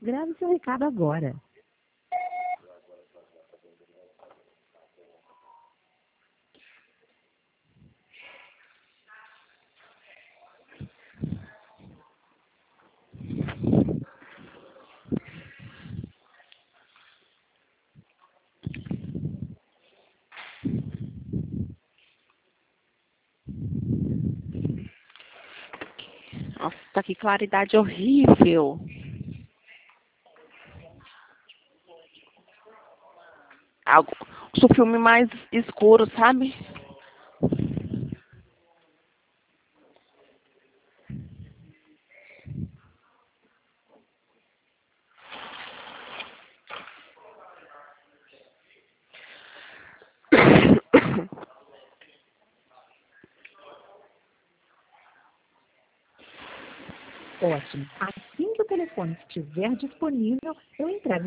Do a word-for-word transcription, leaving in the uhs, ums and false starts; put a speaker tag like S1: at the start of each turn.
S1: Grave seu recado agora.
S2: Nossa, que claridade horrível. Algo, o filme mais escuro, sabe?
S1: Ótimo. Assim que o telefone estiver disponível, eu entrego